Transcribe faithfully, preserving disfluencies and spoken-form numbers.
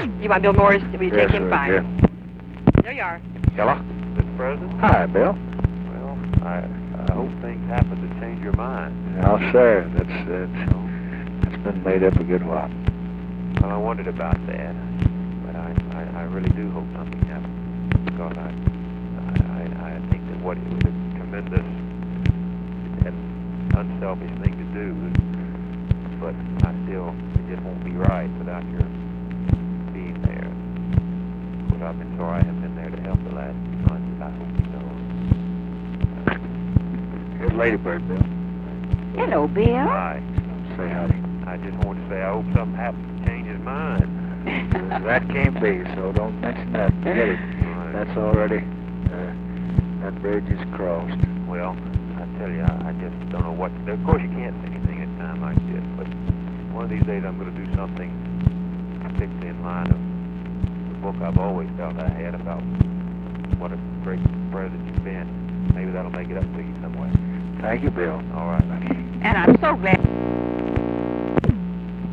You want Bill Morris? Will you Yes, take him? sir, Fine. yeah. There you are. Hello? Mister President? Hi, Bill. Well, I, I hope things happen to change your mind. No, sir. That's, that's, that's been made up a good while. Well, I wondered about that, but I, I, I really do hope something happens, because I, I, I think that what it was a tremendous and unselfish thing to do, but I still, it just won't be right without your being there. But I've been sorry I haven't been there to help the last few months. I hope you know. Good ladybird, Bill. Hello, Bill. Hi. Say howdy. I just wanted to say I hope something happens to change his mind. That can't be, so don't mention that. Forget it. Right. That's already, uh, that bridge is crossed. Well, I tell you, I, I just don't know what to do. Of course, you can't say anything at a time like this, but one of these days I'm going to do something particularly in line of the book I've always felt I had about what a great president you've been. Maybe that'll make it up to you some way. Thank you, Bill. All right. And I'm so glad.